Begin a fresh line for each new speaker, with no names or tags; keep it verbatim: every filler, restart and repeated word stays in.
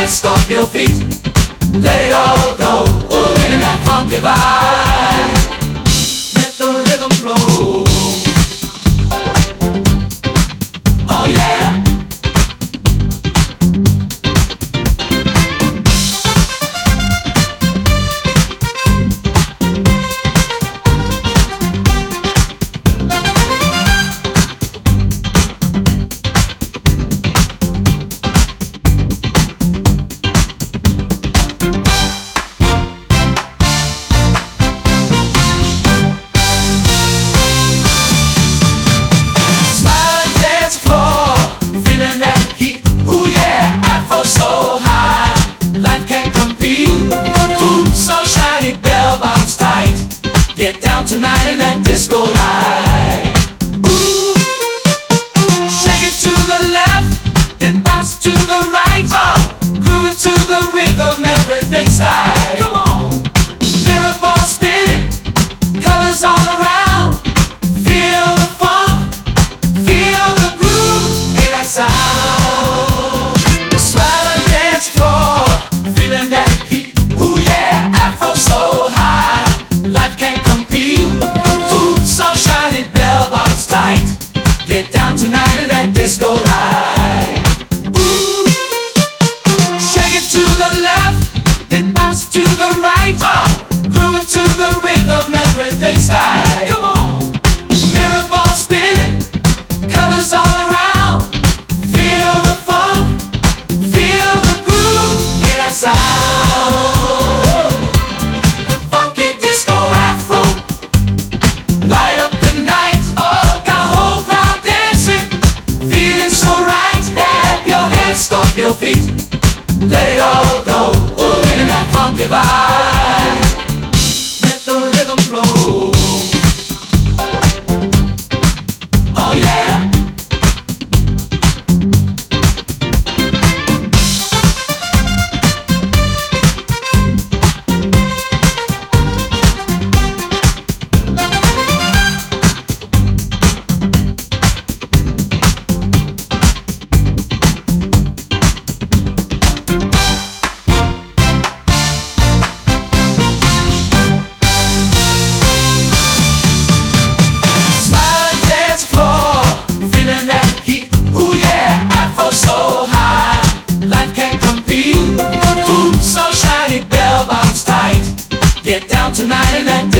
head, stomp your feet. Let it all go, ooh, in that funky vibe. Let the rhythm flow. Oh yeah. Get down tonight in that disco light. Ooh, shake it to the left, then bounce to the right. Oh, groove it to the rhythm, everything's tight. Come on, mirror ball spinning, colors all around. Feel the funk, feel the groove, hear that sound. Smile and dance floor, feeling that heat. Ooh yeah, Afro so high, life can't. Get down tonight in that disco light. Ooh, shake it to the left, then bounce to the right. Oh, groove it to the rhythm, everything's tight. Come on, mirror ball spinning, colors all around. Feel the funk, feel the groove, hear that sound. Funky disco Afro, light up the night. Oh, got a whole crowd dancing, feeling so right. Snap your head, stomp your feet. Let it all go, ooh, in that funky vibe. Let the rhythm flow. Oh yeah. Get down tonight in that